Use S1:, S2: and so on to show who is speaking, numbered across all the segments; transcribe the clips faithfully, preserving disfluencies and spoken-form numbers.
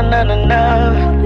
S1: na na na.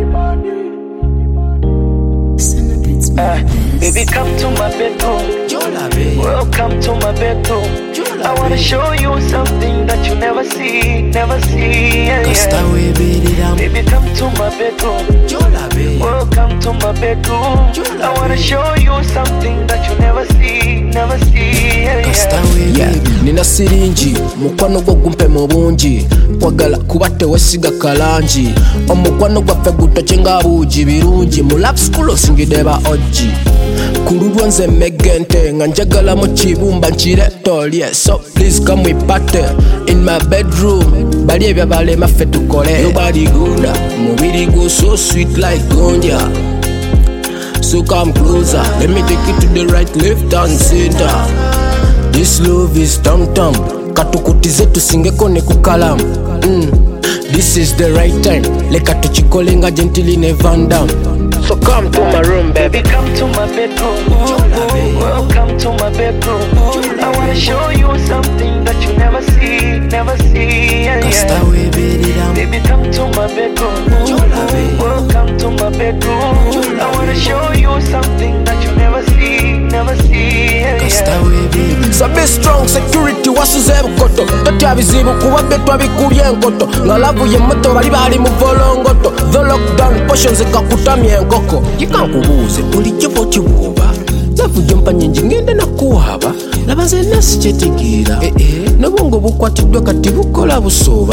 S1: Uh, baby, come to my bedroom. Welcome to my bedroom. I wanna show you something that you never see, never see. Yeah, yeah. Baby, come to my bedroom. Welcome to my bedroom. I wanna show you something that you never see, never see. Yeah, yeah.
S2: Yeah. Nina sirinji mukwano gwo gumpe mu bungi kwagala kubate wesiga kalangi omukwano gwaffe gutoke nga buugi birungi mu lap school osingide ba oji kululwo nze megente nga njagala mu kibumba nkiretolye so please come we party in my bedroom bali ebya balema ffe tukole nobody good mubiri go so sweet like gonja so come closer let me take you to the right left and center. This love is tam tam katukutize tusingeko ne kukalamu mm. This is the right time leka tuchikole nga gently ne Van Damme. So come to my room baby,
S1: come to my bedroom. Welcome to my bedroom. I wanna show you something that you never see, never see. Yeah, yeah. Baby, come to my bedroom. Welcome to my bedroom. I wanna show you something that you never see, never see. Yeah, yeah.
S2: So be strong security wasuze bukoto totya bizibu kuba betwa bikulye enkoto ngalabu ye moto bali bali mu volongoto the lockdown portions kakutamye enkoko yikankubuuze buli kibo kibuuba zavu jompa nyingi ngende nakuwaba labanze nasi kyetigira eh eh nobongo bukwatiddwa kati bukola busooba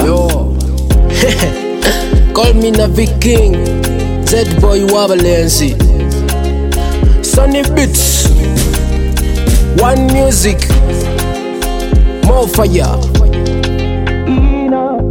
S2: call me Navi King Z boy wabalenzi Sunny Beats One music, more fire.
S1: Ina,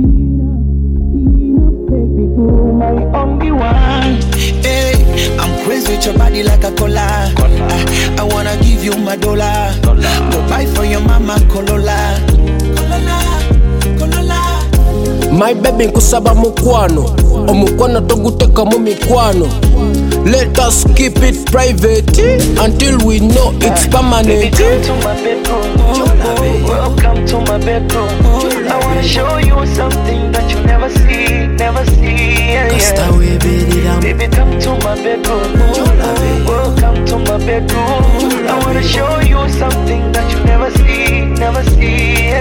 S1: baby, you my only one.
S3: Hey, I'm crazy with your body like a cola. I, I wanna give you my dollar. Go buy for your mama Corolla. Corolla, Corolla.
S2: My baby nkusaba mukwano, omukwano toguteka mu mikwano. Let us keep it private until we know it's permanent.
S1: Baby, come to my bedroom. Welcome to my bedroom. I wanna show you something that you never see, never see. Yeah, yeah. Baby, come to my bedroom. Welcome to my bedroom. I wanna show you something that you never see, never see. Yeah,